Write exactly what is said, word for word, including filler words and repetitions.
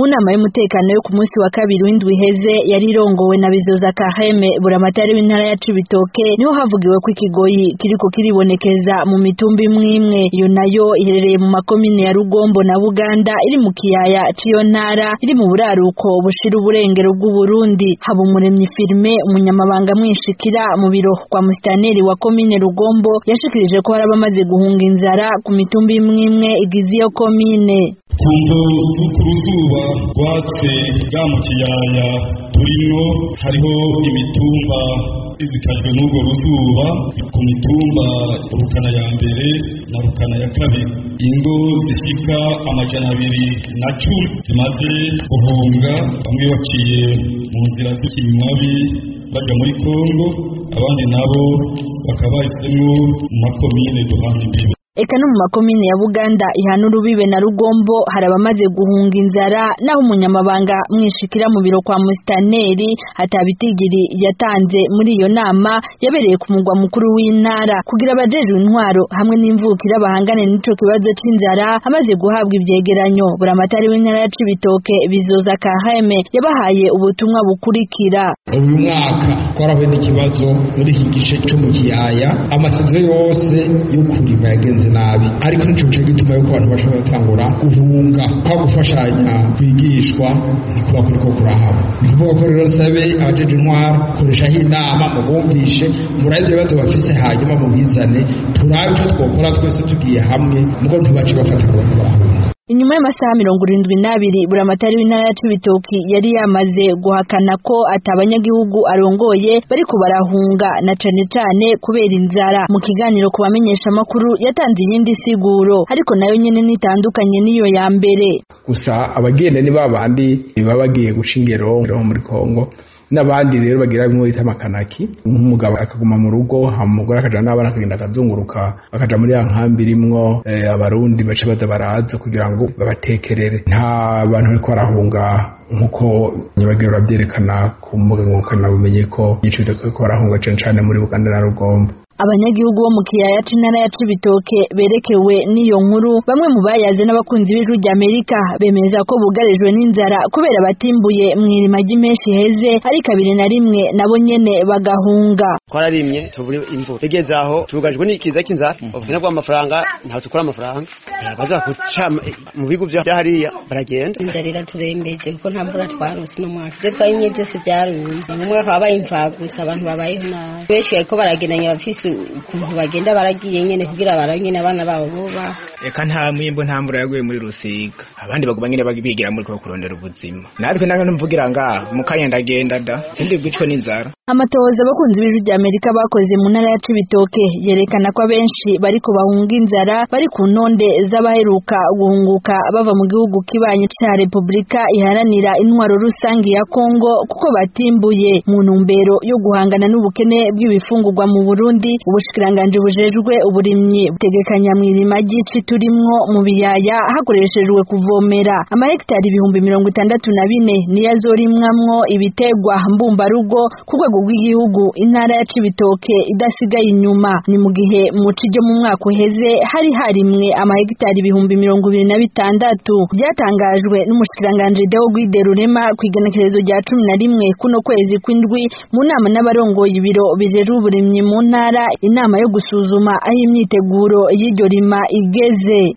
mu nama y'umutekano yo ku munsi wa kabiri w'indwi heze yari irongowe na Bizoza Kaheme buramatari w'intara ya Cibitoke niho havugiwe ko ikigoyi kiriko kiribonekeza mu mitumba imwe iyo nayo iherereye mu makomine ya Rugombo na Buganda iri mu kiyaya ciyo ntara iri mu buraruko bushira uburengero bw'u Burundi. Habumuremyi Firme umunyamabanga mwishikira mu biro kwa Mustaneri wa komine Rugombo yashikirije ko harabamaze guhunga inzara ku mitumba imwe igize iyo komine. Kumvo z'uruzuba rwatse bwa mu kiyaya turimo hariho imitumba izikajwe n'ubwo ruzuba ku mitumba Rukana ya mbere na Rukana ya kabiri. Ingo zishika amajana abiri na cumi zimaze guhunga, bamwe baciye mu nzira z'ikinywabi baja muri Kongo, abandi nabo bakaba bahisemo mu makomine duhana imbibe. Eka no mu makomine ya Buganda ihana urubibe na Rugombo harabamaze guhunga inzara, naho umunyamabanga mwishikira mu biro kwa Mustaneri hatabitigiri yatanze muri iyo nama yabereye ku mugwa mukuru w'intara kugira abajejwe intwaro hamwe n'imvukira bahangane n'ico kibazo c'inzara. Amaze guhabwa ivyegeranyo buramatari w'intara ya Cibitoke Bizoza Kaheme yabahaye ubutumwa bukurikira. Uyu mwaka twarahuye n'ikibazo muri iki gice cyo mu kiyaya, amasizo yose yo kurima yagenze nabi, ariko nico cyo gituma yuko abantu bashobora gutangura guhunga kwa gufashanya kwigishwa nikuba kuri ko kurahaba. Nikuvuga ko rero sabe abajeje intwaro koresha inama mu bumvishe murayize bibazo bafise hanyuma mu bizane turabe cyo twokora twese tugiye hamwe mugo ntubaci bafata ko barahunga. Inyuma y'amasaha mirongo irindwi n'abiri buramatari w'intara ya Cibitoke yari yamaze guhakana ko atabanyagihugu arongoye bariko barahunga na cane cane kubera inzara. Mu kiganiro kubamenyesha makuru yatanze iyindi siguro ariko nayo nyene nitandukanye niyo ya mbere. Gusa abagenda ni babandi babagiye gushingero muri Kongo, n'abandi rero bagira bimwe bita makanaki, nk'umugabo akaguma mu rugo hamugora akaja n'abana akagenda akazunguruka bakaja muri ya nkambi rimwo e, abarundi bace baza baraza kugira ngo babatekerere. Nta bantu bariko barahunga nkuko nyabagero bavyerekana ku mbuga ngurukana bumenye ko ico bitako barahunga cane cane muri Buganda na Rugombo. Abanyagihugu bo mu kiyaya c'intara ya Cibitoke berekewe n'iyo nkuru, bamwe mu bayaze n'abakunzi b'ijwi ry'Amerika bemeza ko bugarijwe n'inzara kubera batimbuye mwirima ry'imeshi heze ari kabiri na rimwe nabo nyene bagahunga. Twararimye tuburi imvura igeze aho tubugajwe n'ikiza cy'inzara, ubuzina bw'amafaranga nta tukura amafaranga baza kuca mu bigo bya hariya baragenda. Inzara iraturembeje kuko nta mvura twarose no mwaka byo twayimye byose byarumye, mu mwaka wabaye imva gusa abantu babayeho nabi, benshi ariko baragendanya bafise ukuntu bagenda baragiye nyene kugira baranyene abana babo boba. Eka nta mwimbo nta mvura yaguye muri Rusiga, abandi baguma nyene bagibigira muri ko kurondera ubuzima. Natwe nanga numvugira ngaho mukanya ndagenda da sindi bwicwe n'inzara. Amatohoza abakunzi b'ijwi ry'Amerika bakoze mu ntara ya Cibitoke yerekana ko abenshi bariko bahunga inzara bari ku ntonde z'abaheruka guhunguka bava mu gihugu kibanye ca Republika iharanira intwaro rusangi ya Kongo kuko batimbuye. Mu ntumbero yo guhangana n'ubukene bw'ibifungurwa mu Burundi, ubushikiranganje bujejwe uburimyi butegekanya mwirima ry'ici turimwo mu biyaya hakoreshejwe kuvomera amahegitari ibihumbi mirongo itandatu na bine niyo azorimwamwo ibitegwa mbumbarugo ku rwego rw'igihugu. Intara ya Cibitoke idasigaye inyuma, ni mu gihe mu cije mu mwaka uheze hari harimwe amahegitari ibihumbi mirongo ibiri na bitandatu. Byatangajwe n'umushikiranganje Deo Guide Rurema kwigenekerezo rya cumi na rimwe kuno kwezi kw'indwi mu nama n'abarongoye ibiro bijejwe uburimyi mu ntara, inama yo gusuzuma aho imyiteguro y'iryo rima igeze.